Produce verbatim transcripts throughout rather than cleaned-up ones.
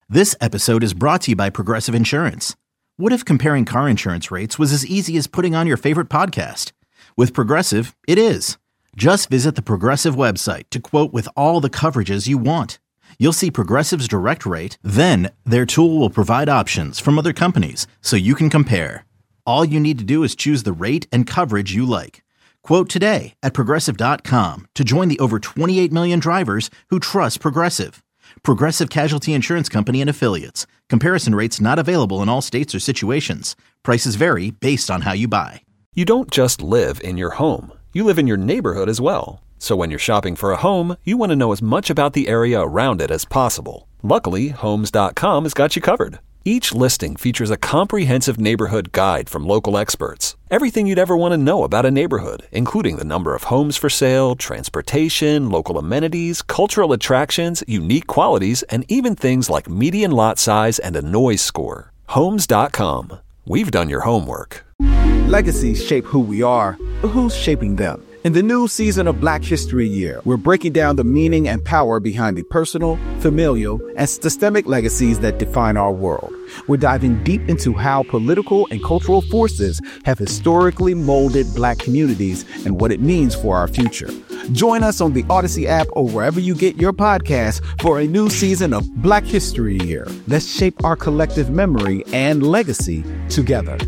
This episode is brought to you by Progressive Insurance. What if comparing car insurance rates was as easy as putting on your favorite podcast? With Progressive, it is. Just visit the Progressive website to quote with all the coverages you want. You'll see Progressive's direct rate, then their tool will provide options from other companies so you can compare. All you need to do is choose the rate and coverage you like. Quote today at progressive dot com to join the over twenty-eight million drivers who trust Progressive. Progressive Casualty Insurance Company and Affiliates. Comparison rates not available in all states or situations. Prices vary based on how you buy. You don't just live in your home. You live in your neighborhood as well. So when you're shopping for a home, you want to know as much about the area around it as possible. Luckily, Homes dot com has got you covered. Each listing features a comprehensive neighborhood guide from local experts. Everything you'd ever want to know about a neighborhood, including the number of homes for sale, transportation, local amenities, cultural attractions, unique qualities, and even things like median lot size and a noise score. Homes dot com. We've done your homework. Legacies shape who we are, but who's shaping them? In the new season of Black History Year, we're breaking down the meaning and power behind the personal, familial, and systemic legacies that define our world. We're diving deep into how political and cultural forces have historically molded Black communities and what it means for our future. Join us on the Odyssey app or wherever you get your podcasts for a new season of Black History Year. Let's shape our collective memory and legacy together.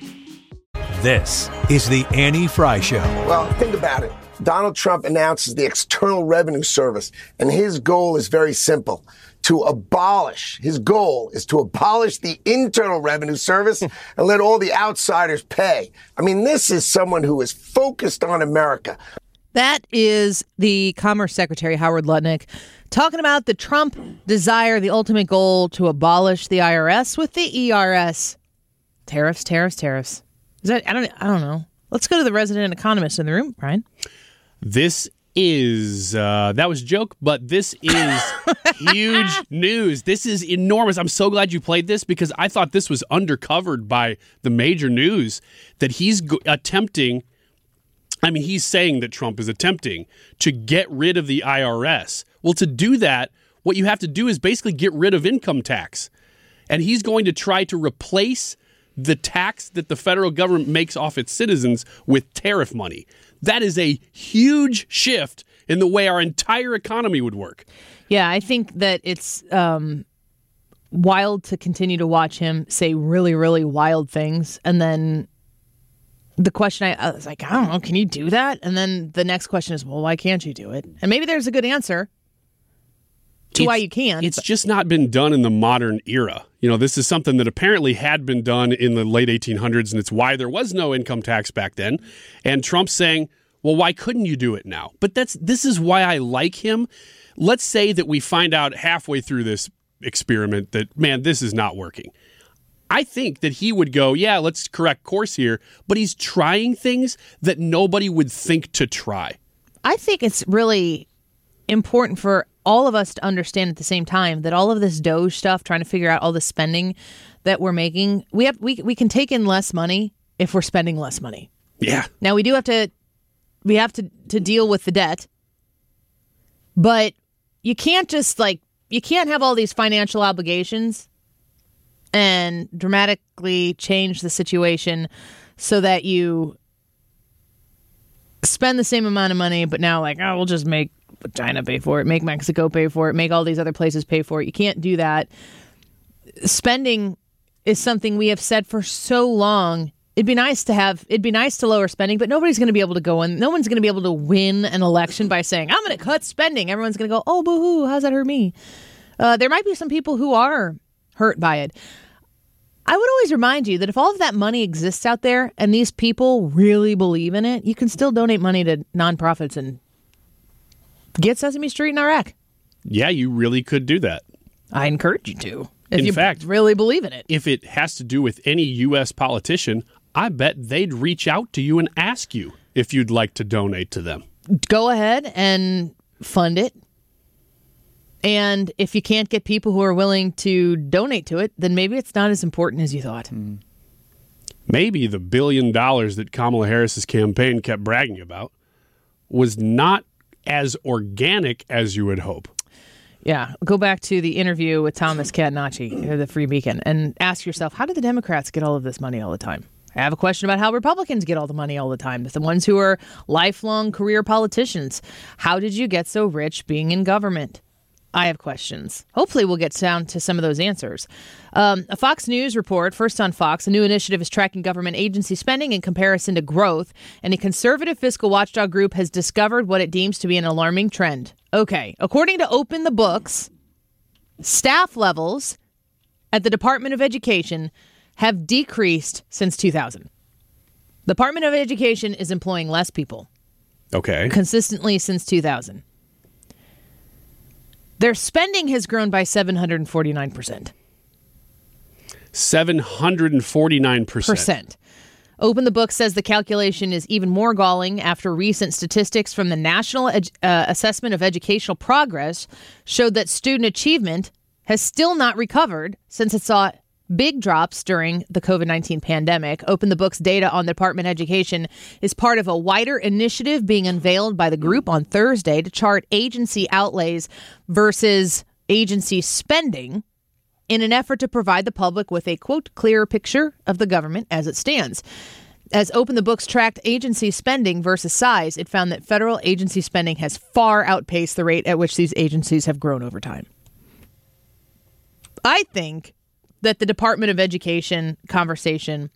This is the Annie Fry Show. Well, think about it. Donald Trump announces the External Revenue Service, and his goal is very simple. To abolish, his goal is to abolish the Internal Revenue Service and let all the outsiders pay. I mean, this is someone who is focused on America. That is the Commerce Secretary, Howard Lutnick, talking about the Trump desire, the ultimate goal to abolish the I R S with the E R S. Tariffs, tariffs, tariffs. Is that, I don't I don't know. Let's go to the resident economist in the room, Brian. This is, uh, that was a joke, but this is huge news. This is enormous. I'm so glad you played this because I thought this was undercovered by the major news that he's go- attempting, I mean, he's saying that Trump is attempting to get rid of the I R S. Well, to do that, what you have to do is basically get rid of income tax. And he's going to try to replace the tax that the federal government makes off its citizens with tariff money. That is a huge shift in the way our entire economy would work. Yeah, I think that it's um, wild to continue to watch him say really, really wild things. And then the question, I, I was like, I don't know, can you do that? And then the next question is, well, why can't you do it? And maybe there's a good answer to it's, why you can. It's but. just not been done in the modern era. You know, this is something that apparently had been done in the late eighteen hundreds, and it's why there was no income tax back then. And Trump's saying, well, why couldn't you do it now? But that's this is why I like him. Let's say that we find out halfway through this experiment that, man, this is not working. I think that he would go, yeah, let's correct course here. But he's trying things that nobody would think to try. I think it's really important for all of us to understand at the same time that all of this Doge stuff, trying to figure out all the spending that we're making, we have we we can take in less money if we're spending less money. Yeah. Now we do have to we have to, to deal with the debt, but you can't just like you can't have all these financial obligations and dramatically change the situation so that you spend the same amount of money, but now like, oh, we'll just make China pay for it, make Mexico pay for it, make all these other places pay for it. You can't do that. Spending is something we have said for so long. It'd be nice to have, it'd be nice to lower spending, but nobody's going to be able to go in. No one's going to be able to win an election by saying, I'm going to cut spending. Everyone's going to go, oh, boo-hoo, how's that hurt me? Uh, there might be some people who are hurt by it. I would always remind you that if all of that money exists out there and these people really believe in it, you can still donate money to nonprofits and get Sesame Street in Iraq. Yeah, you really could do that. I encourage you to. If in you fact, really believe in it. If it has to do with any U S politician, I bet they'd reach out to you and ask you if you'd like to donate to them. Go ahead and fund it. And if you can't get people who are willing to donate to it, then maybe it's not as important as you thought. Mm. Maybe the billion dollars that Kamala Harris's campaign kept bragging about was not as organic as you would hope. Yeah, go back to the interview with Thomas Catenacci, or the Free Beacon, and ask yourself, how do the Democrats get all of this money all the time? I have a question about how Republicans get all the money all the time. The ones who are lifelong career politicians. How did you get so rich being in government? I have questions. Hopefully we'll get down to some of those answers. Um, a Fox News report, first on Fox, a new initiative is tracking government agency spending in comparison to growth, and a conservative fiscal watchdog group has discovered what it deems to be an alarming trend. Okay, according to Open the Books, staff levels at the Department of Education have decreased since two thousand. The Department of Education is employing less people. Okay. Consistently since two thousand. Their spending has grown by seven hundred forty-nine percent. seven hundred forty-nine percent. Percent. Open the Book says the calculation is even more galling after recent statistics from the National Edu- uh, Assessment of Educational Progress showed that student achievement has still not recovered since it saw big drops during the covid nineteen pandemic. Open the Book's data on the Department of Education is part of a wider initiative being unveiled by the group on Thursday to chart agency outlays versus agency spending in an effort to provide the public with a, quote, clearer picture of the government as it stands. As Open the Books tracked agency spending versus size, it found that federal agency spending has far outpaced the rate at which these agencies have grown over time. I think that the Department of Education conversation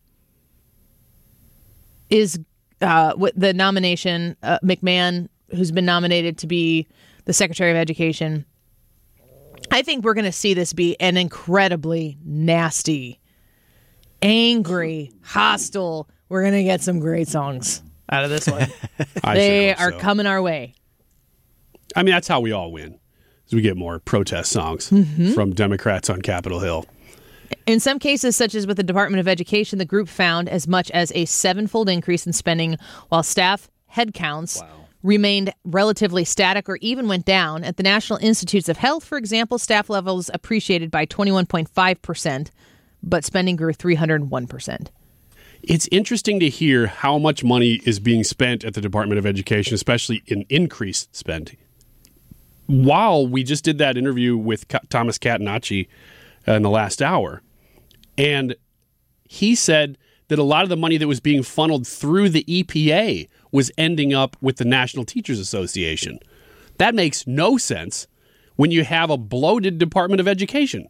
is uh, with the nomination, uh, McMahon, who's been nominated to be the Secretary of Education. I think we're going to see this be an incredibly nasty, angry, hostile. We're going to get some great songs out of this one. They are so. coming our way. I mean, that's how we all win, is we get more protest songs Mm-hmm. from Democrats on Capitol Hill. In some cases, such as with the Department of Education, the group found as much as a sevenfold increase in spending, while staff headcounts wow. remained relatively static or even went down. At the National Institutes of Health, for example, staff levels appreciated by twenty-one point five percent, but spending grew three hundred one percent. It's interesting to hear how much money is being spent at the Department of Education, especially in increased spending. While we just did that interview with Thomas Catenacci in the last hour, and he said that a lot of the money that was being funneled through the E P A was ending up with the National Teachers Association. That makes no sense when you have a bloated Department of Education.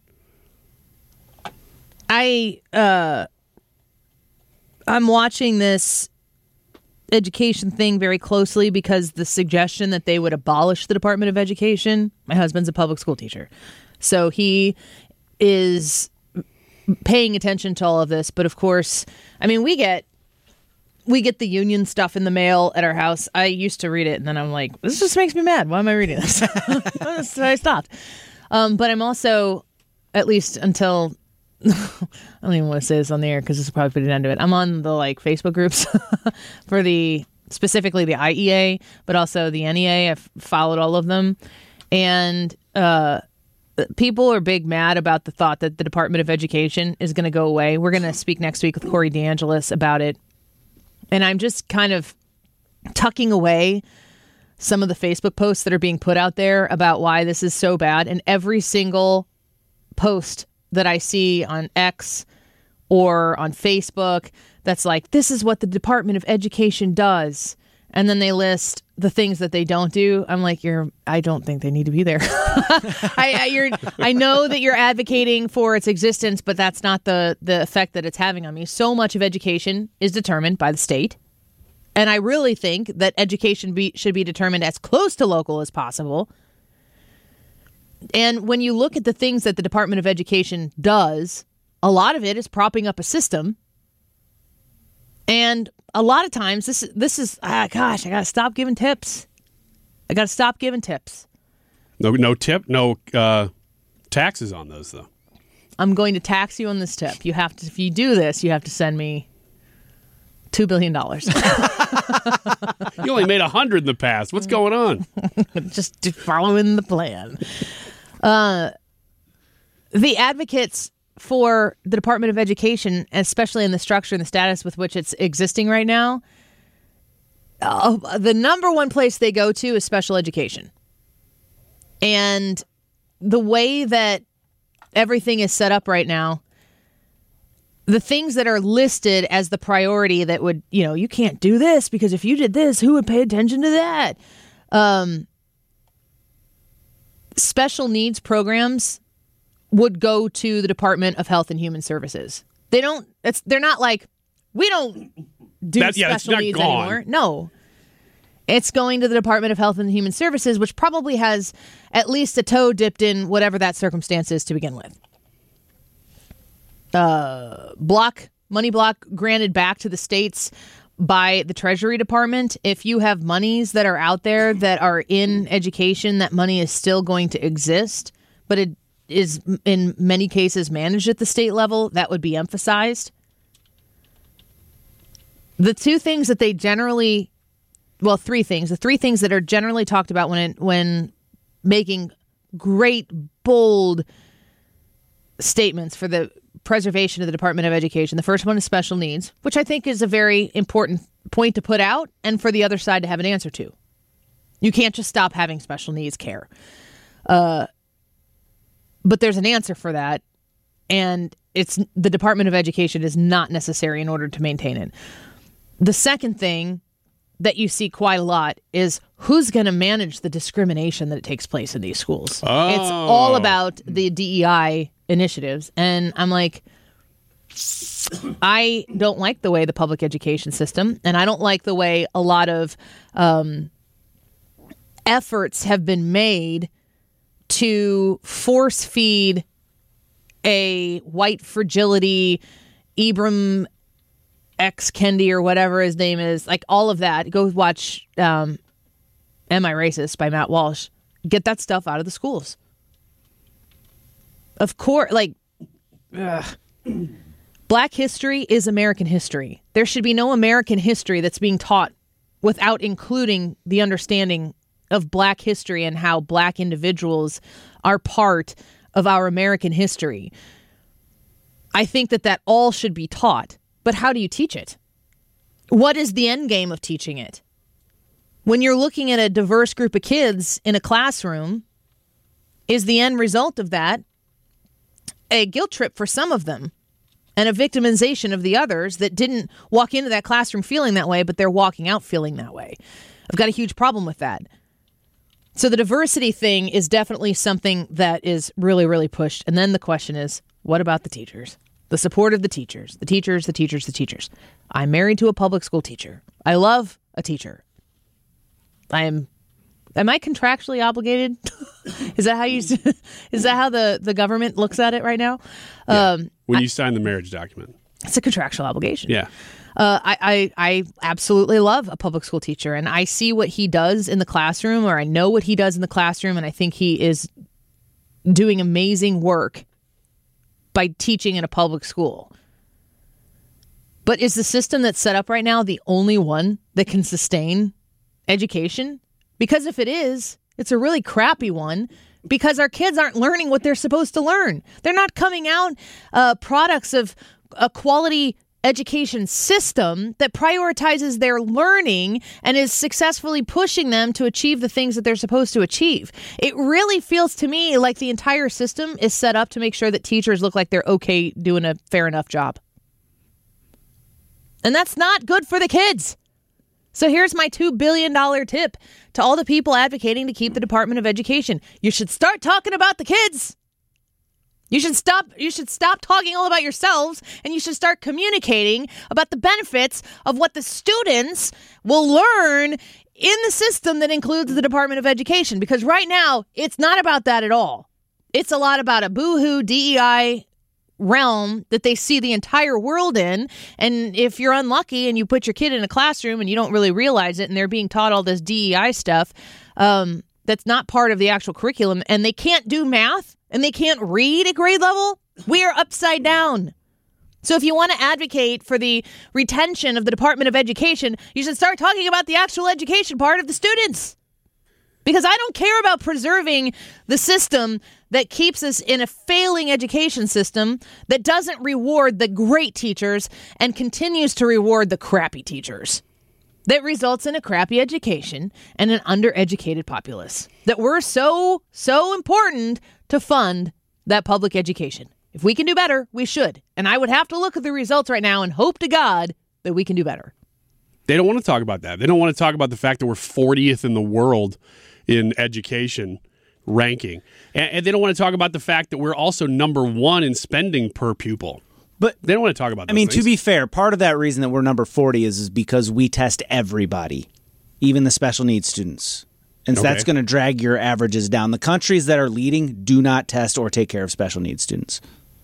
I, uh, I'm watching this education thing very closely because the suggestion that they would abolish the Department of Education, my husband's a public school teacher, so he is paying attention to all of this. But of course, I mean, we get we get the union stuff in the mail at our house. I used to read it, and then I'm like, this just makes me mad. Why am I reading this? So I stopped. Um, but I'm also, at least until, I don't even want to say this on the air because this will probably put an end to it. I'm on the like Facebook groups for the, specifically the I E A, but also the N E A. I've followed all of them. And uh, people are big mad about the thought that the Department of Education is going to go away. We're going to speak next week with Corey DeAngelis about it. And I'm just kind of tucking away some of the Facebook posts that are being put out there about why this is so bad. And every single post that I see on X or on Facebook that's like, this is what the Department of Education does. And then they list the things that they don't do. I'm like, you're, I don't think they need to be there. I, I, you're, I know that you're advocating for its existence, but that's not the, the effect that it's having on me. So much of education is determined by the state. And I really think that education be, should be determined as close to local as possible. And when you look at the things that the Department of Education does, a lot of it is propping up a system. And a lot of times, this, this is, ah, gosh, I got to stop giving tips. I got to stop giving tips. No, no tip, no uh, taxes on those, though. I'm going to tax you on this tip. You have to, if you do this, you have to send me two billion dollars. You only made a hundred in the past. What's going on? Just following the plan. Uh, the advocates for the Department of Education, especially in the structure and the status with which it's existing right now, uh, the number one place they go to is special education. And the way that everything is set up right now, the things that are listed as the priority that would, you know, you can't do this because if you did this, who would pay attention to that? Um, special needs programs would go to the Department of Health and Human Services. They don't, it's, they're not like, we don't do that, yeah, special needs gone. anymore. No. It's going to the Department of Health and Human Services, which probably has at least a toe dipped in whatever that circumstance is to begin with. Uh, block, money block granted back to the states by the Treasury Department. If you have monies that are out there that are in education, that money is still going to exist, but it is in many cases managed at the state level. That would be emphasized. The two things that they generally, well, three things, the three things that are generally talked about when it, when making great, bold statements for the preservation of the Department of Education. The first one is special needs, which I think is a very important point to put out and for the other side to have an answer to. You can't just stop having special needs care. Uh, but there's an answer for that, and it's the Department of Education is not necessary in order to maintain it. The second thing that you see quite a lot is who's going to manage the discrimination that takes place in these schools. Oh. It's all about the D E I initiatives. And I'm like, I don't like the way the public education system, and I don't like the way a lot of um, efforts have been made to force feed a white fragility, Ibram X. Kendi or whatever his name is, like all of that. Go watch um, Am I Racist by Matt Walsh. Get that stuff out of the schools. Of course, like, ugh. Black history is American history. There should be no American history that's being taught without including the understanding of Black history and how Black individuals are part of our American history. I think that that all should be taught. But how do you teach it? What is the end game of teaching it? When you're looking at a diverse group of kids in a classroom, is the end result of that a guilt trip for some of them and a victimization of the others that didn't walk into that classroom feeling that way, but they're walking out feeling that way? I've got a huge problem with that. So the diversity thing is definitely something that is really, really pushed. And then the question is, what about the teachers? The support of the teachers, the teachers, the teachers, the teachers. I'm married to a public school teacher. I love a teacher. I am, am I contractually obligated? Is that how you, is that how the, the government looks at it right now? Yeah. Um, when I, you sign the marriage document. It's a contractual obligation. Yeah. Uh, I, I, I absolutely love a public school teacher, and I see what he does in the classroom, or I know what he does in the classroom, and I think he is doing amazing work by teaching in a public school. But is the system that's set up right now the only one that can sustain education? Because if it is, it's a really crappy one, because our kids aren't learning what they're supposed to learn. They're not coming out uh, products of a quality education system that prioritizes their learning and is successfully pushing them to achieve the things that they're supposed to achieve. It really feels to me like the entire system is set up to make sure that teachers look like they're okay doing a fair enough job. And that's not good for the kids. So here's my two billion dollars tip to all the people advocating to keep the Department of Education. You should start talking about the kids. You should stop you should stop talking all about yourselves, and you should start communicating about the benefits of what the students will learn in the system that includes the Department of Education. Because right now, it's not about that at all. It's a lot about a boohoo D E I realm that they see the entire world in. And if you're unlucky and you put your kid in a classroom and you don't really realize it, and they're being taught all this D E I stuff um, that's not part of the actual curriculum, and they can't do math, and they can't read at grade level, we are upside down. So if you want to advocate for the retention of the Department of Education, you should start talking about the actual education part of the students. Because I don't care about preserving the system that keeps us in a failing education system that doesn't reward the great teachers and continues to reward the crappy teachers. That results in a crappy education and an undereducated populace that we're so, so important to fund that public education. If we can do better, we should. And I would have to look at the results right now and hope to God that we can do better. They don't want to talk about that. They don't want to talk about the fact that we're fortieth in the world in education ranking. And, and they don't want to talk about the fact that we're also number one in spending per pupil. But they don't want to talk about those I mean, things. to be fair, part of that reason that we're number forty is, is because we test everybody, even the special needs students. And so Okay. that's going to drag your averages down. The countries that are leading do not test or take care of special needs students.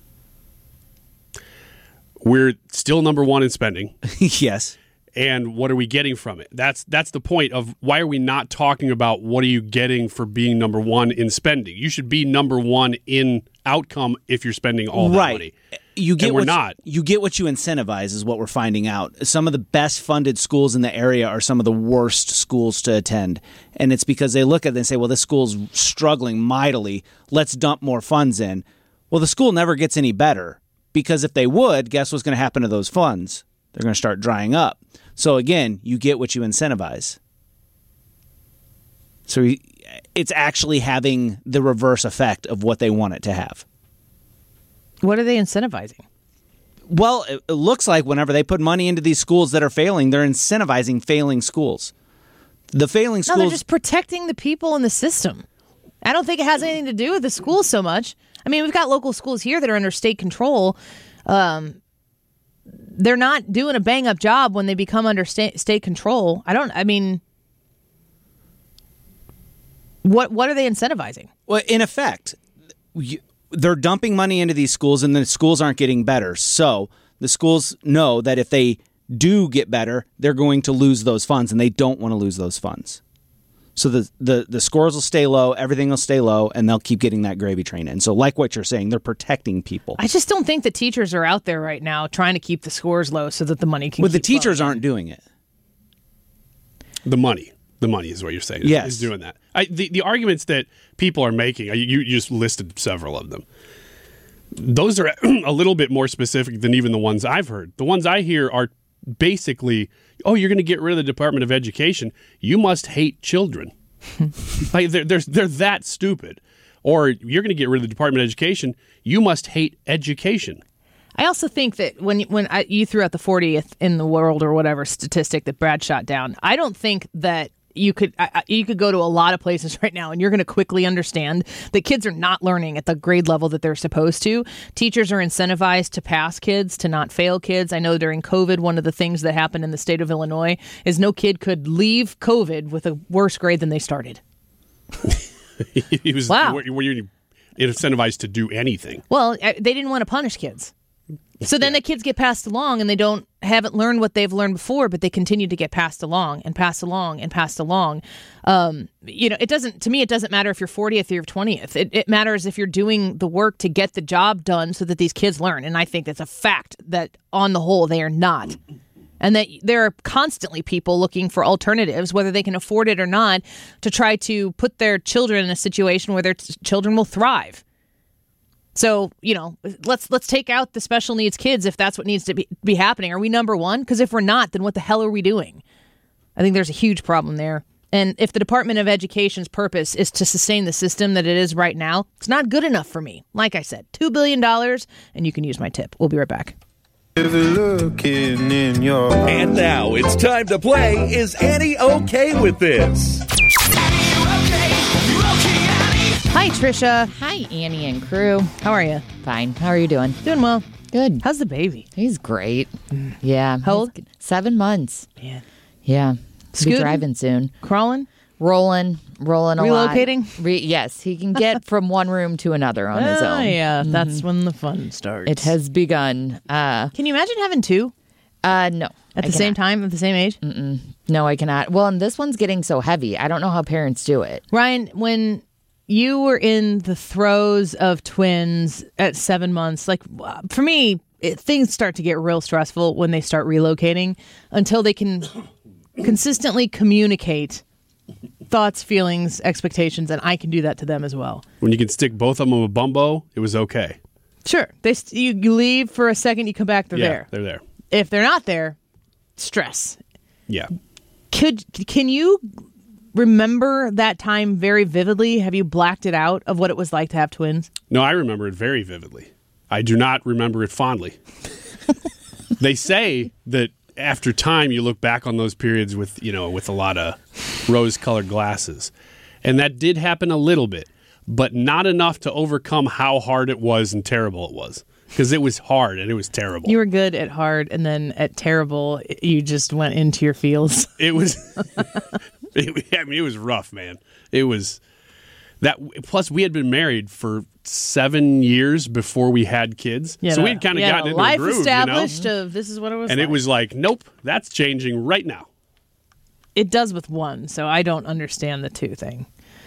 We're still number one in spending. Yes. And what are we getting from it? That's that's the point of why are we not talking about what are you getting for being number one in spending? You should be number one in outcome if you're spending all that right. money. You get and we're what not. You, you get what you incentivize is what we're finding out. Some of the best funded schools in the area are some of the worst schools to attend. And it's because they look at it and say, well, this school's struggling mightily. Let's dump more funds in. Well, the school never gets any better because if they would, guess what's going to happen to those funds? They're going to start drying up. So again, you get what you incentivize. So it's actually having the reverse effect of what they want it to have. What are they incentivizing? Well, it, it looks like whenever they put money into these schools that are failing, they're incentivizing failing schools. The failing schools... No, they're just protecting the people in the system. I don't think it has anything to do with the schools so much. I mean, we've got local schools here that are under state control. Um, they're not doing a bang-up job when they become under state, state control. I don't, I mean, what what are they incentivizing? Well, in effect, you, they're dumping money into these schools and the schools aren't getting better. So the schools know that if they do get better, they're going to lose those funds and they don't want to lose those funds. So the, the, the scores will stay low, everything will stay low, and they'll keep getting that gravy train in. So like what you're saying, they're protecting people. I just don't think the teachers are out there right now trying to keep the scores low so that the money can But the keep teachers flowing. aren't doing it. The money. The money is what you're saying. Yes. Is doing that. I, the, the arguments that people are making, you, you just listed several of them. Those are a little bit more specific than even the ones I've heard. The ones I hear are basically, oh, you're going to get rid of the Department of Education. You must hate children. Like they're, they're, they're that stupid. Or you're going to get rid of the Department of Education. You must hate education. I also think that when when I, you threw out the fortieth in the world or whatever statistic that Brad shot down, I don't think that you could I, you could go to a lot of places right now and you're going to quickly understand that kids are not learning at the grade level that they're supposed to. Teachers are incentivized to pass kids, to not fail kids. I know during COVID, one of the things that happened in the state of Illinois is no kid could leave COVID with a worse grade than they started. He was, Wow. were, were you incentivized to do anything? Well, they didn't want to punish kids. So then the kids get passed along and they don't haven't learned what they've learned before, but they continue to get passed along and passed along and passed along. Um, you know, it doesn't, to me, it doesn't matter if you're fortieth or you're twentieth. It, it matters if you're doing the work to get the job done so that these kids learn. And I think that's a fact that on the whole, they are not. And that there are constantly people looking for alternatives, whether they can afford it or not, to try to put their children in a situation where their t- children will thrive. So, you know, let's let's take out the special needs kids if that's what needs to be, be happening. Are we number one? Because if we're not, then what the hell are we doing? I think there's a huge problem there. And if the Department of Education's purpose is to sustain the system that it is right now, it's not good enough for me. Like I said, two billion dollars, and you can use my tip. We'll be right back. Looking in your And now it's time to play Is Annie Okay With This? Hi, Trisha. Hi, Annie and crew. How are you? Fine. How are you doing? Doing well. Good. How's the baby? He's great. Yeah. How old? He's Seven months. Man. Yeah. He'll be Scooting? driving soon. Crawling? Rolling. Rolling a Relocating? lot. Re- yes. He can get from one room to another on his Oh, own. yeah. That's when the fun starts. It has begun. Uh, Can you imagine having two uh, no. at I the same cannot. time, at the same age? Mm-mm. No, I cannot. Well, and this one's getting so heavy. I don't know how parents do it. Ryan, when you were in the throes of twins at seven months, like for me, it, things start to get real stressful when they start relocating until they can consistently communicate thoughts, feelings, expectations, and I can do that to them as well. When you can stick both of them with a bumbo, it was okay. Sure. They st- you, you leave for a second, you come back, they're yeah, there. they're there. If they're not there, stress. Yeah. Could can you remember that time very vividly? Have you blacked it out of what it was like to have twins? No, I remember it very vividly. I do not remember it fondly. They say that after time, you look back on those periods with, you know, with a lot of rose-colored glasses. And that did happen a little bit, but not enough to overcome how hard it was and terrible it was. Because it was hard and it was terrible. You were good at hard, and then at terrible, you just went into your feels. It was, it, I mean, it was rough, man. It was that. Plus, we had been married for seven years before we had kids, Yeah, so we had kind of gotten into life a groove, established you know? of this is what it was And like. it was like, nope, that's changing right now. It does with one, so I don't understand the two thing.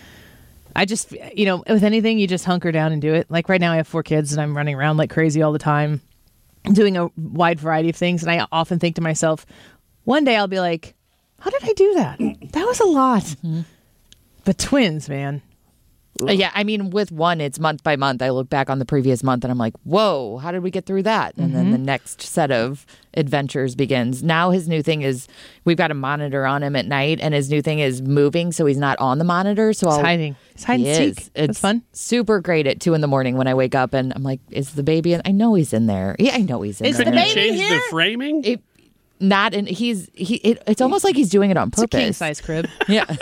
I just, you know, with anything, you just hunker down and do it. Like right now, I have four kids, and I'm running around like crazy all the time, doing a wide variety of things. And I often think to myself, one day I'll be like, how did I do that? That was a lot. Mm-hmm. But twins, man. Uh, yeah, I mean, with one, it's month by month. I look back on the previous month and I'm like, whoa, how did we get through that? And Mm-hmm. then the next set of adventures begins. Now his new thing is we've got a monitor on him at night, and his new thing is moving, so he's not on the monitor. So He's I'll, hiding. He's hide he and is. seek. It's That's fun. super great at two in the morning when I wake up and I'm like, is the baby in? I know he's in there. Yeah, I know he's in Is there. the Couldn't you baby change here? the framing? It, not in, he's, he, it, it's almost like he's doing it on It's a purpose. king size crib. Yeah.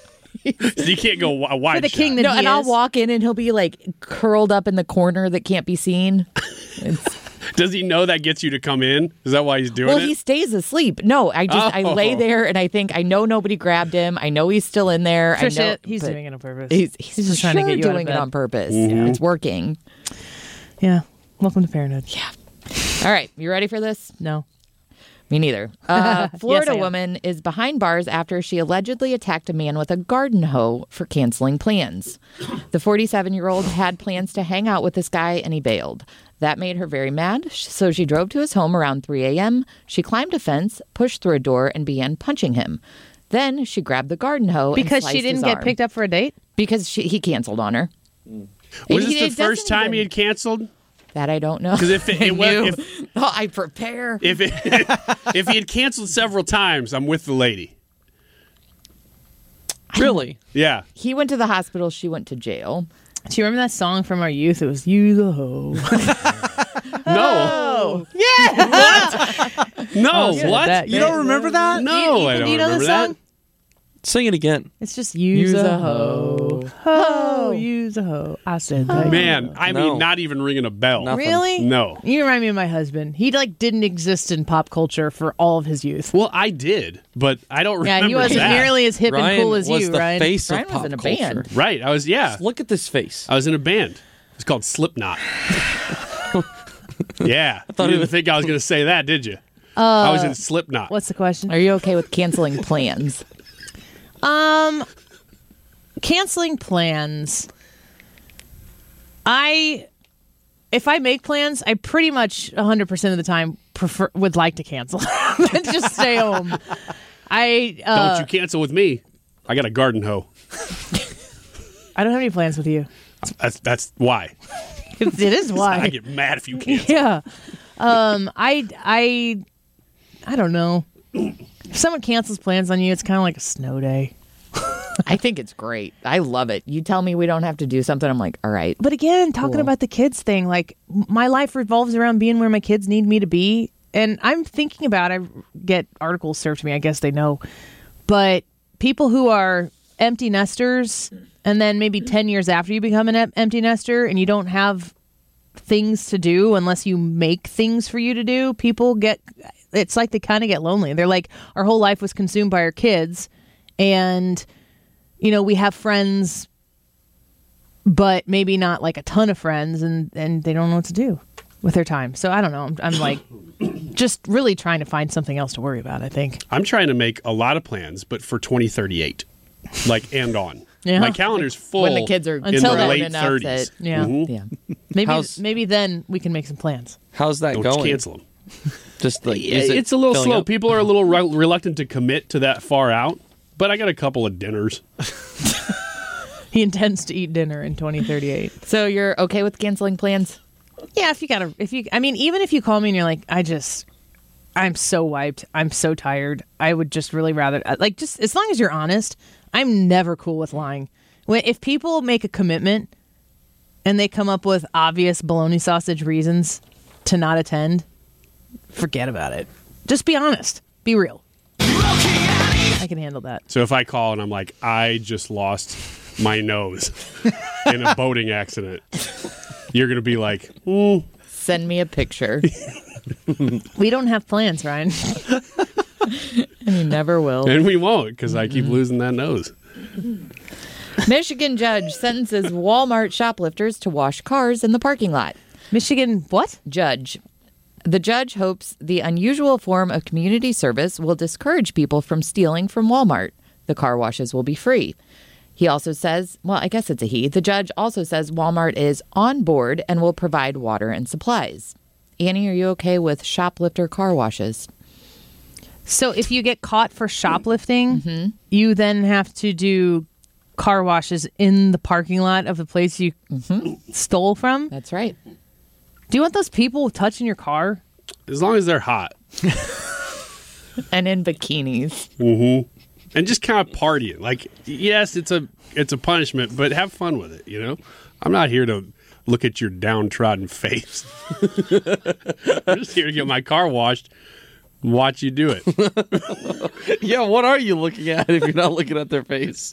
You can't go wi- wide For the shot. king that No, he and is. I'll walk in and he'll be like curled up in the corner that can't be seen. It's, Does he know that gets you to come in? Is that why he's doing well, it? he stays asleep. No, I just I Oh. lay there and I think I know nobody grabbed him. I know he's still in there. I know, Trisha, he's but doing it on purpose. He's, he's, He's just trying to sure get you out of doing it bed. on purpose. Mm-hmm. It's working. Yeah. Welcome to parenthood. Yeah. All right, you ready for this? No. Me neither. Uh, Florida I am. woman is behind bars after she allegedly attacked a man with a garden hoe for canceling plans. The forty-seven-year-old had plans to hang out with this guy, and he bailed. That made her very mad, so she drove to his home around three a.m. She climbed a fence, pushed through a door, and began punching him. Then she grabbed the garden hoe Because and she sliced didn't his get arm. picked up for a date? Because she, he canceled on her. Was It- this he- the it first doesn't time even- he had canceled? That I don't know. Because if it, it You. was, if, Oh, I prepare. if it, if he had canceled several times, I'm with the lady. Really? Yeah. He went to the hospital. She went to jail. Do you remember that song from our youth? It was "You the Hoe." No. Yeah. No. Yeah, what? that- You don't remember that? No, You- you- I don't you know the remember song? that. Sing it again. It's just use, Use a a hoe. Ho, use a hoe. I said that. Man, I No. mean, not even ringing a bell. Nothing. Really? No. You remind me of my husband. He like didn't exist in pop culture for all of his youth. Well, I did, but I don't Yeah, remember he wasn't that. nearly as hip Ryan and cool as was you, the Ryan. face Ryan of was pop in a culture. band. Right. I was, yeah. Look at this face. I was in a band. It's called Slipknot. Yeah. You thought it didn't was- think I was going to say that, did you? I was in Slipknot. What's the question? Are you okay with canceling plans? Um, canceling plans. I, if I make plans, I pretty much one hundred percent of the time prefer would like to cancel than just stay home. I uh, Don't you cancel with me. I got a garden hoe. I don't have any plans with you. That's that's why. It, it is why. I get mad if you cancel. Yeah. Um, I, I, I don't know. If someone cancels plans on you, it's kind of like a snow day. I think it's great. I love it. You tell me we don't have to do something, I'm like, all right. But again, talking Cool. about the kids thing, like m- my life revolves around being where my kids need me to be. And I'm thinking about, I get articles served to me, I guess they know. But people who are empty nesters, and then maybe ten years after you become an em- empty nester and you don't have things to do unless you make things for you to do, people get, it's like they kind of get lonely. They're like, our whole life was consumed by our kids. And, you know, we have friends, but maybe not like a ton of friends, and, and they don't know what to do with their time. So I don't know. I'm, I'm like just really trying to find something else to worry about, I think. I'm trying to make a lot of plans, but for twenty thirty-eight, like and on. Yeah. My calendar's full When the kids are in Until the then. late enough thirties. that- Yeah. Mhm. Yeah. Maybe How's- maybe then we can make some plans. How's that Don't going? cancel them. Just like is it It's a little filling slow. up? People are a little re- reluctant to commit to that far out, but I got a couple of dinners. He intends to eat dinner in twenty thirty-eight. So you're okay with canceling plans? Yeah, if you gotta, if you, I mean, even if you call me and you're like, I just, I'm so wiped, I'm so tired, I would just really rather, like, just as long as you're honest, I'm never cool with lying. When if people make a commitment and they come up with obvious bologna sausage reasons to not attend, forget about it. Just be honest. Be real. I can handle that. So if I call and I'm like, I just lost my nose in a boating accident, you're going to be like, mm. Send me a picture. We don't have plans, Ryan. And you never will. And we won't because I keep losing that nose. Michigan judge sentences Walmart shoplifters to wash cars in the parking lot. Michigan what? Judge. The judge hopes the unusual form of community service will discourage people from stealing from Walmart. The car washes will be free. He also says, well, I guess it's a he. The judge also says Walmart is on board and will provide water and supplies. Annie, are you okay with shoplifter car washes? So if you get caught for shoplifting, mm-hmm. you then have to do car washes in the parking lot of the place you mm-hmm. stole from? That's right. Do you want those people touching your car? As long as they're hot. And in bikinis. Mm-hmm. And just kind of partying. Like, yes, it's a it's a punishment, but have fun with it, you know? I'm not here to look at your downtrodden face. I'm just here to get my car washed, watch you do it. Yeah, what are you looking at if you're not looking at their face?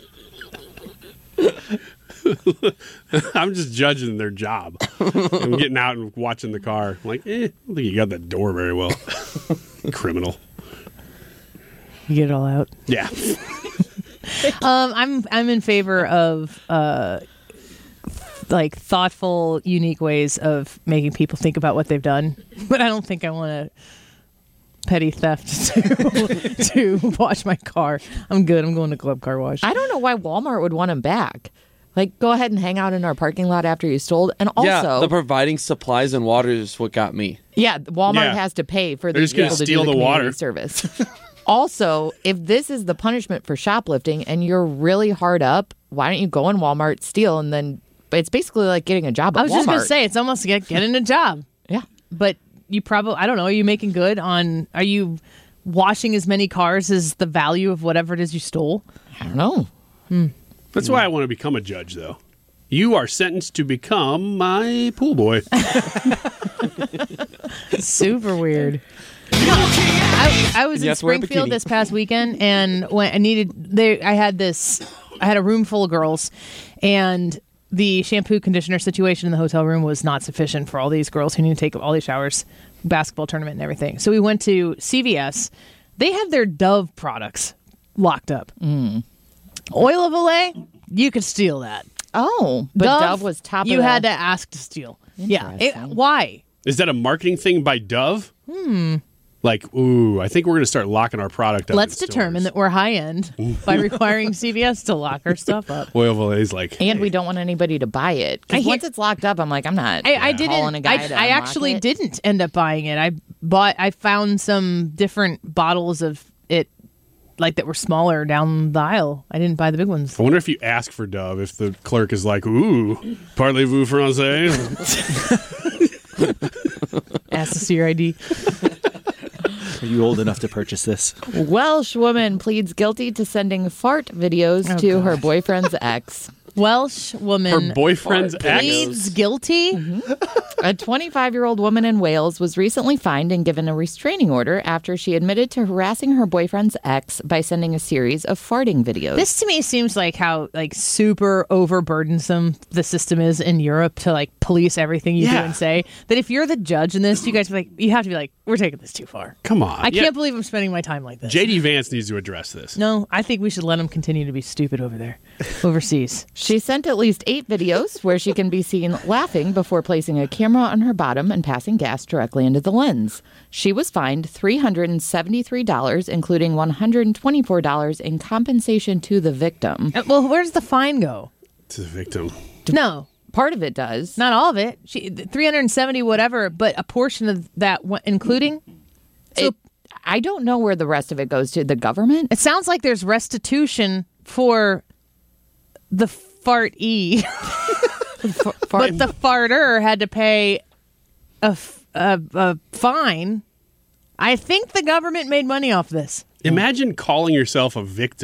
I'm just judging their job. I'm getting out and watching the car. I'm like, eh, I don't think you got that door very well. Criminal. You get it all out. Yeah. um, I'm I'm in favor of uh, like thoughtful, unique ways of making people think about what they've done. But I don't think I want to petty theft to, to wash my car. I'm good. I'm going to Club Car Wash. I don't know why Walmart would want them back. Like, go ahead and hang out in our parking lot after you stole. And also, yeah, the providing supplies and water is what got me. Yeah, Walmart Yeah. has to pay for They're these just gonna people to steal do the, the community water. service. Also, if this is the punishment for shoplifting and you're really hard up, why don't you go in Walmart, steal, and then but it's basically like getting a job at I was Walmart. just going to say, it's almost get, getting a job. Yeah. But you probably, I don't know, are you making good on, are you washing as many cars as the value of whatever it is you stole? I don't know. Hmm. That's why I want to become a judge, though. You are sentenced to become my pool boy. Super weird. I, I was in Yes, wear a Springfield bikini. this past weekend, and when I needed, they, I had this, I had a room full of girls, and the shampoo conditioner situation in the hotel room was not sufficient for all these girls who need to take all these showers, basketball tournament and everything. So we went to C V S. They had their Dove products locked up. Mm. Oil of Olay, you could steal that. Oh, but Dove, was top You of the... had to ask to steal. Yeah. It, Interesting. why? Is that a marketing thing by Dove? Hmm. Like, ooh, I think we're going to start locking our product up. Let's in determine stores. that we're high end by requiring C V S to lock our stuff up. Oil of Olay is like, And we don't want anybody to buy it. I Because hear- once it's locked up, I'm like, I'm not I, I calling didn't. a guy I, to I unlock actually it. didn't end up buying it. I bought. I found some different bottles of it, like that were smaller down the aisle. I didn't buy the big ones. I wonder if you ask for Dove, if the clerk is like, ooh, parlez-vous français? Ask to see your I D. Are you old enough to purchase this? Welsh woman pleads guilty to sending fart videos Oh, to God. her boyfriend's ex. Welsh woman Her boyfriend's ex? pleads guilty. A twenty-five-year-old woman in Wales was recently fined and given a restraining order after she admitted to harassing her boyfriend's ex by sending a series of farting videos. This to me seems like how like super overburdensome the system is in Europe to like police everything you do Yeah. and say. That if you're the judge in this, you guys be like you have to be like, we're taking this too far. Come on. I Yeah. can't believe I'm spending my time like this. J D Vance needs to address this. No, I think we should let them continue to be stupid over there, overseas. She sent at least eight videos where she can be seen laughing before placing a camera on her bottom and passing gas directly into the lens. She was fined three hundred seventy-three dollars, including one hundred twenty-four dollars in compensation to the victim. Uh, Well, where's the fine go? To the victim. No, Part of it does. not all of it. She three hundred seventy whatever, but a portion of that, wa- including. So It, I don't know where the rest of it goes to. The government? it sounds like there's restitution for the fart e, but the farter had to pay a, f- a, a fine. I think the government made money off this. Imagine calling yourself a victim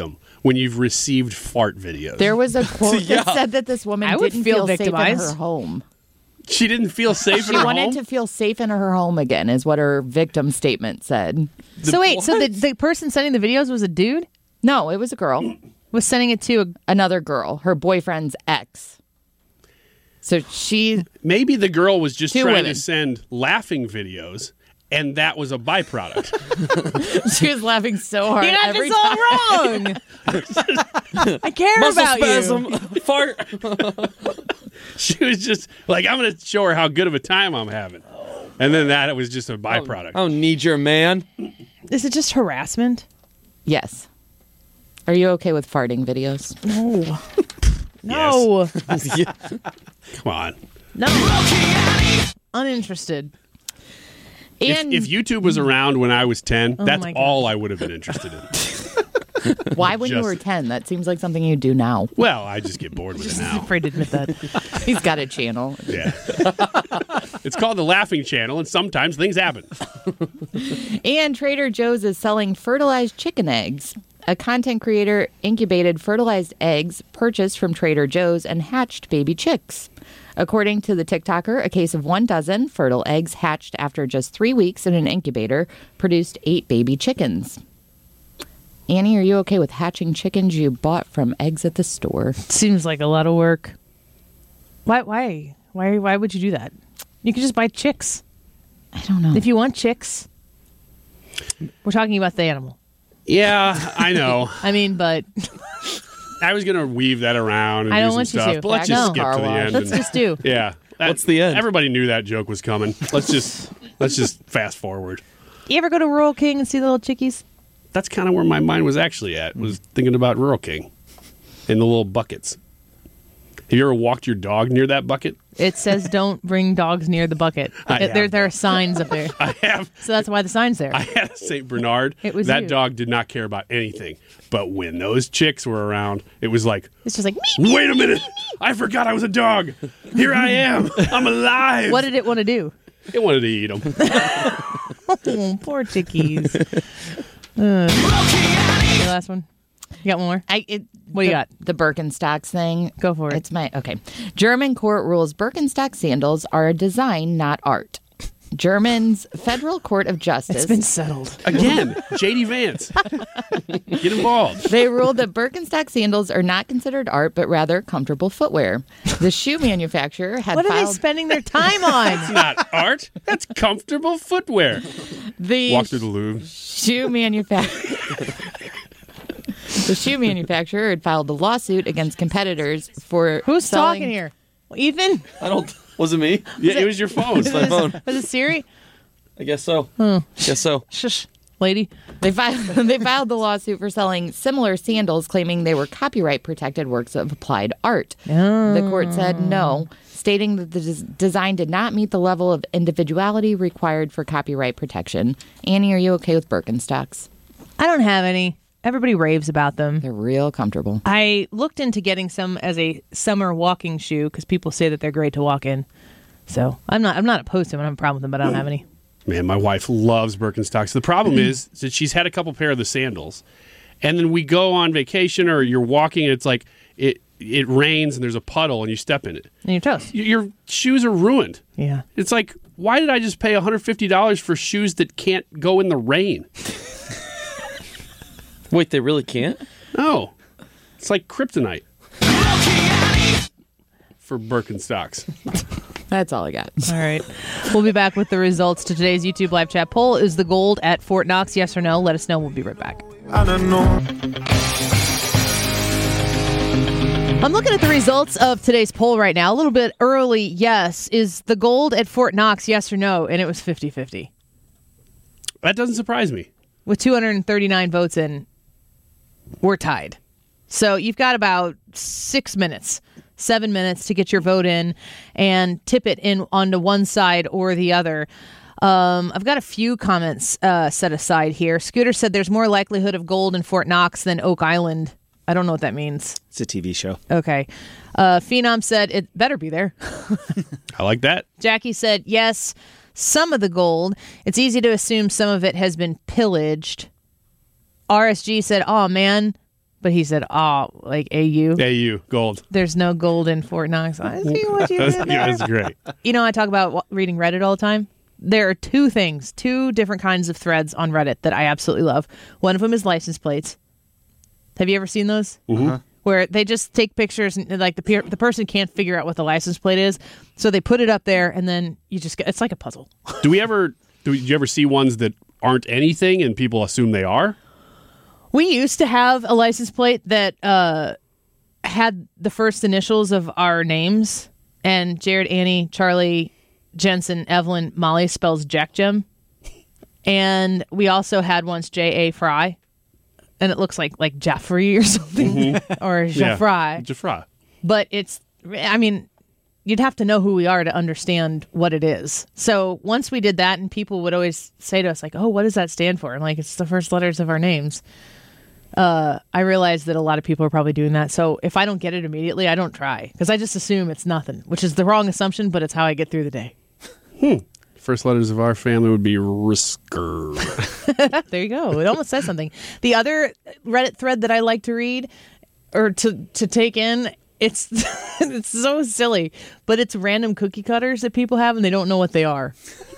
when you've received fart videos. There was a quote Yeah. that said that this woman I would didn't feel feel, safe in victimized. her home. She didn't feel safe in She her wanted home? to feel safe in her home again, is what her victim statement said. So wait, so the, the person sending the videos was a dude? No, it was a girl. Was sending it to a... Another girl, her boyfriend's ex. So she... Maybe the girl was just Two trying women. to send laughing videos, and that was a byproduct. She was laughing so hard You're not every this all time. wrong. I care Muscle about spasm. you. Fart. She was just like, I'm going to show her how good of a time I'm having. And then that was just a byproduct. I don't need your man. Is it just harassment? Yes. Are you okay with farting videos? No. No. Come on. No. Uninterested. If, And if YouTube was around when I was ten, Oh that's my God. all I would have been interested in. why when you Just- were ten? That seems like something you do now. Well, I just get bored with it I'm now. afraid to admit that. He's got a channel. Yeah. It's called the Laughing Channel, and sometimes things happen. And Trader Joe's is selling fertilized chicken eggs. A content creator incubated fertilized eggs purchased from Trader Joe's and hatched baby chicks. According to the TikToker, a case of one dozen fertile eggs hatched after just three weeks in an incubator produced eight baby chickens. Annie, are you okay with hatching chickens you bought from eggs at the store? Seems like a lot of work. Why? Why? Why? Why would you do that? You could just buy chicks. I don't know. If you want chicks, we're talking about the animal. Yeah, I know. I mean, but I was going to weave that around and I do don't some want you stuff, to. but let's No. just skip Car to the wash. end. let's and- just do. yeah. that- What's the end? Everybody knew that joke was coming. Let's just let's just fast forward. You ever go to Rural King and see the little chickies? That's kind of where my mind was actually at. Was thinking about Rural King and the little buckets. Have you ever walked your dog near that bucket? It says don't bring dogs near the bucket. I It- there, have. there are signs up there. I have. So that's why the sign's there. I had a Saint Bernard. It was that you. dog did not care about anything. But when those chicks were around, it was like, It's just like, meep. wait a minute! I forgot I was a dog. Here I am. I'm alive. What did it want to do? It wanted to eat them. Oh, poor chickies. Uh, your last one? You got one more? I, it, What do you the- got? The Birkenstocks thing. Go for it. It's my okay. German court rules Birkenstock sandals are a design, not art. German's Federal Court of Justice. It's been settled. Again, J D Vance. Get involved. They ruled that Birkenstock sandals are not considered art, but rather comfortable footwear. The shoe manufacturer had What are they filed spending their time on? It's not art. That's comfortable footwear. the Walk through the Louvre. shoe manufacturer. The shoe manufacturer had filed a lawsuit against competitors for Who's selling- talking here? Ethan? I don't. Was it me? Yeah, it was your phone. It's my phone. Was it Siri? I guess so. Guess so. Shush, lady. They filed, they filed the lawsuit for selling similar sandals, claiming they were copyright protected works of applied art. The court said no, stating that the des- design did not meet the level of individuality required for copyright protection. Annie, are you okay with Birkenstocks? I don't have any. Everybody raves about them. They're real comfortable. I looked into getting some as a summer walking shoe because people say that they're great to walk in. So I'm not. I'm not opposed to them. I don't have a problem with them, but I don't have any. Man, my wife loves Birkenstocks. The problem is that she's had a couple pair of the sandals, and then we go on vacation or you're walking and it's like it it rains and there's a puddle and you step in it. And your toes. Y- Your shoes are ruined. Yeah. It's like, why did I just pay one hundred fifty dollars for shoes that can't go in the rain? Wait, they really can't? No. It's like kryptonite for Birkenstocks. That's all I got. All right. We'll be back with the results to today's YouTube live chat poll. Is the gold at Fort Knox? Yes or no? Let us know. We'll be right back. I don't know. I'm looking at the results of today's poll right now. A little bit early, yes. Is the gold at Fort Knox, yes or no? And it was fifty-fifty. That doesn't surprise me. With two hundred thirty-nine votes in, we're tied. So you've got about six minutes, seven minutes to get your vote in and tip it in onto one side or the other. Um, I've got a few comments uh, set aside here. Scooter said there's more likelihood of gold in Fort Knox than Oak Island. I don't know what that means. It's a T V show. Okay. Uh, Phenom said it better be there. I like that. Jackie said, yes, some of the gold. It's easy to assume some of it has been pillaged. R S G said, oh, man, but he said, "Oh, like A U." A U gold. There's no gold in Fort Knox. I see what you did there. Yeah, that's great. You know, I talk about wa- reading Reddit all the time. There are two things, two different kinds of threads on Reddit that I absolutely love. One of them is license plates. Have you ever seen those? Mm-hmm. Where they just take pictures and like the pe- the person can't figure out what the license plate is, so they put it up there, and then you just get, it's like a puzzle. Do we ever? Do you ever see ones that aren't anything and people assume they are? We used to have a license plate that uh, had the first initials of our names, and Jared, Annie, Charlie, Jensen, Evelyn, Molly spells Jack Gem. And we also had once J A Fry, and it looks like like Jeffrey or something, mm-hmm. or Jeffrey. Yeah, Jeffrey. But it's, I mean, you'd have to know who we are to understand what it is. So once we did that, and people would always say to us, like, oh, what does that stand for? And like, it's the first letters of our names. Uh, I realized that a lot of people are probably doing that. So if I don't get it immediately, I don't try, because I just assume it's nothing, which is the wrong assumption, but it's how I get through the day. Hmm. First letters of our family would be Risker. There you go. It almost says something. The other Reddit thread that I like to read or to, to take in, it's it's so silly, but it's random cookie cutters that people have and they don't know what they are.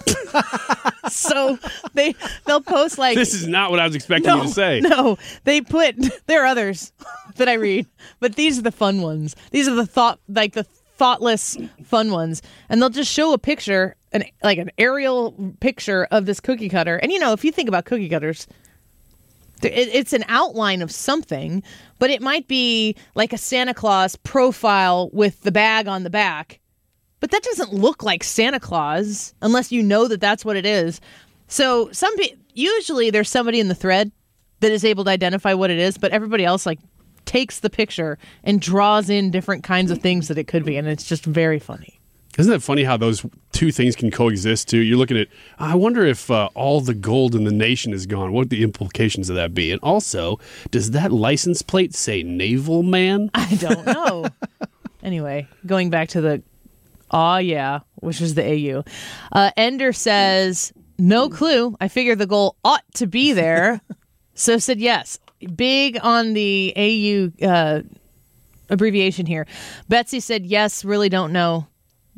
So they they'll post like, this is not what I was expecting no, you to say. No, they put, there are others that I read, but these are the fun ones. These are the thought like the thoughtless fun ones, and they'll just show a picture, an like an aerial picture of this cookie cutter. And you know, if you think about cookie cutters, it, it's an outline of something, but it might be like a Santa Claus profile with the bag on the back. But that doesn't look like Santa Claus unless you know that that's what it is. So some pe- usually there's somebody in the thread that is able to identify what it is, but everybody else like takes the picture and draws in different kinds of things that it could be, and it's just very funny. Isn't that funny how those two things can coexist too? You're looking at, I wonder if uh, all the gold in the nation is gone. What would the implications of that be? And also, does that license plate say Naval Man? I don't know. Anyway, going back to the Aw, yeah, which was the A U. Uh, Ender says, no clue. I figure the goal ought to be there. So said yes. Big on the A U uh, abbreviation here. Betsy said yes, really don't know.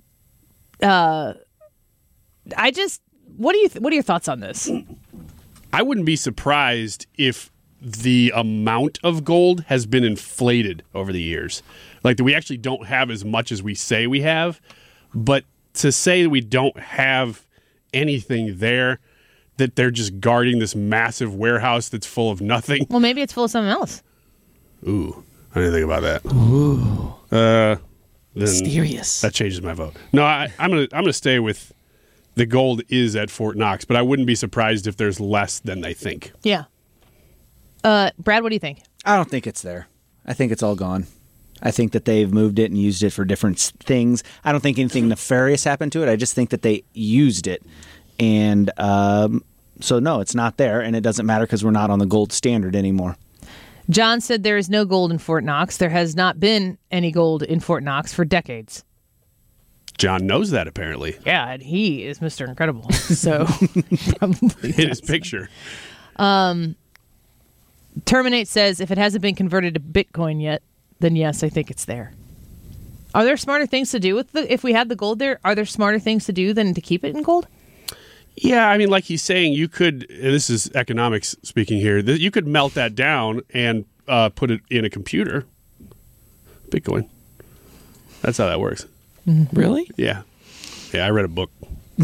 Uh, I just, what do you, th- what are your thoughts on this? I wouldn't be surprised if the amount of gold has been inflated over the years. Like that we actually don't have as much as we say we have, but to say that we don't have anything there, that they're just guarding this massive warehouse that's full of nothing. Well, maybe it's full of something else. Ooh, I didn't think about that. Ooh, uh, mysterious. That changes my vote. No, I, I'm gonna I'm gonna stay with the gold is at Fort Knox, but I wouldn't be surprised if there's less than they think. Yeah. Uh, Brad, what do you think? I don't think it's there. I think it's all gone. I think that they've moved it and used it for different things. I don't think anything nefarious happened to it. I just think that they used it. And um, so, no, it's not there, and it doesn't matter because we're not on the gold standard anymore. John said there is no gold in Fort Knox. There has not been any gold in Fort Knox for decades. John knows that, apparently. Yeah, and he is Mister Incredible. So, probably in his picture. Um, Terminate says, if it hasn't been converted to Bitcoin yet, then yes, I think it's there. Are there smarter things to do with the, if we had the gold there, are there smarter things to do than to keep it in gold? Yeah, I mean, like he's saying, you could, and this is economics speaking here, that you could melt that down and uh, put it in a computer. Bitcoin. That's how that works. Really? Yeah. Yeah, I read a book.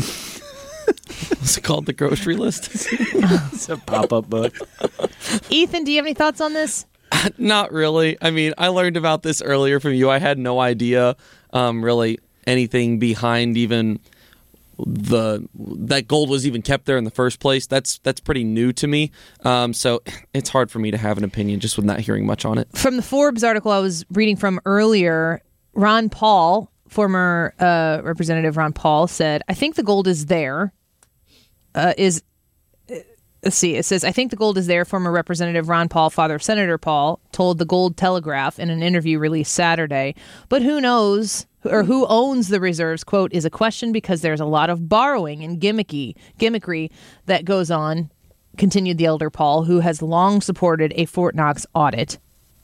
What's it called? The Grocery List? It's a pop-up book. Ethan, do you have any thoughts on this? Not really. I mean, I learned about this earlier from you. I had no idea um, really anything behind even the that gold was even kept there in the first place. That's that's pretty new to me. Um, so it's hard for me to have an opinion just with not hearing much on it. From the Forbes article I was reading from earlier, Ron Paul, former uh, Representative Ron Paul, said, I think the gold is there. Uh, is Let's see. It says, I think the gold is there. Former Representative Ron Paul, father of Senator Paul, told the Gold Telegraph in an interview released Saturday. But who knows or who owns the reserves, quote, is a question because there's a lot of borrowing and gimmicky, gimmickry that goes on, continued the elder Paul, who has long supported a Fort Knox audit.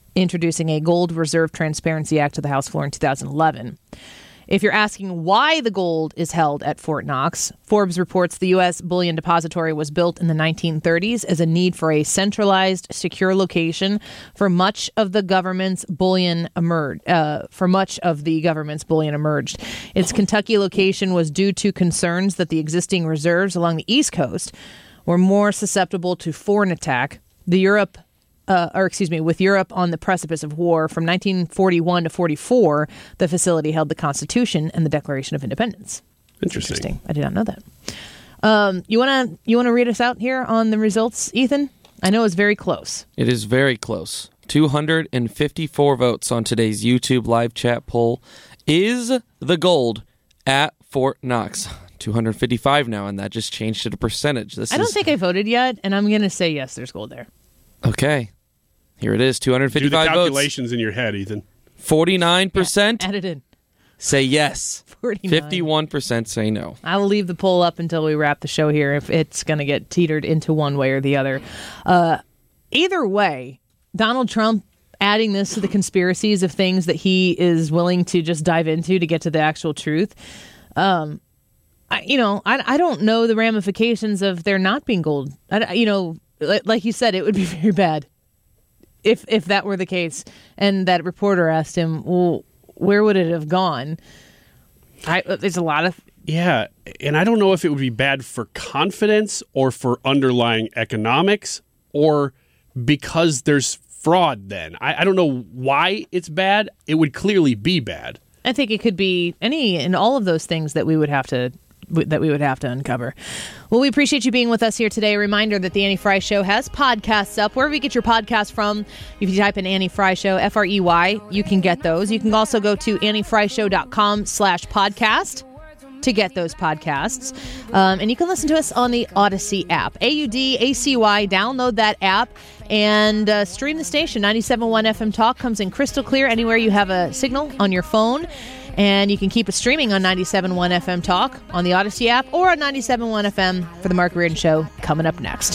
introducing a Gold Reserve Transparency Act to the House floor in two thousand eleven. If you're asking why the gold is held at Fort Knox, Forbes reports the U S Bullion Depository was built in the nineteen thirties as a need for a centralized, secure location for much of the government's bullion emerged. Uh, for much of the government's bullion emerged. Its Kentucky location was due to concerns that the existing reserves along the East Coast were more susceptible to foreign attack. The Europe Uh, or excuse me, with Europe on the precipice of war from nineteen forty-one to forty-four, the facility held the Constitution and the Declaration of Independence. Interesting. Interesting. I did not know that. Um, you want to you want to read us out here on the results, Ethan? I know it's very close. It is very close. two hundred fifty-four votes on today's YouTube live chat poll. Is the gold at Fort Knox? two hundred fifty-five now, and that just changed to the percentage. This I don't is... think I voted yet, and I'm going to say yes, there's gold there. Okay. Here it is, two hundred fifty-five Do the calculations votes. in your head, Ethan. forty-nine percent Yeah, add it in. say yes. forty-nine. fifty-one percent say no. I will leave the poll up until we wrap the show here if it's going to get teetered into one way or the other. Uh, either way, Donald Trump adding this to the conspiracies of things that he is willing to just dive into to get to the actual truth. Um, I, you know, I, I don't know the ramifications of there not being gold. I, you know, like, like you said, it would be very bad if if that were the case. And that reporter asked him, well, where would it have gone? I, there's a lot of... Yeah, and I don't know if it would be bad for confidence or for underlying economics or because there's fraud then. I, I don't know why it's bad. It would clearly be bad. I think it could be any and all of those things that we would have to that we would have to uncover. Well, we appreciate you being with us here today. A reminder that the Annie Frey Show has podcasts up. Wherever you get your podcast from, if you type in Annie Frey Show, F R E Y, you can get those. You can also go to anniefreyshow.com slash podcast to get those podcasts. Um, and you can listen to us on the Odyssey app. A U D A C Y, download that app and uh, stream the station. ninety-seven point one F M Talk comes in crystal clear anywhere you have a signal on your phone. And you can keep it streaming on ninety-seven point one F M Talk on the Odyssey app or on ninety-seven point one F M for the Mark Reardon Show coming up next.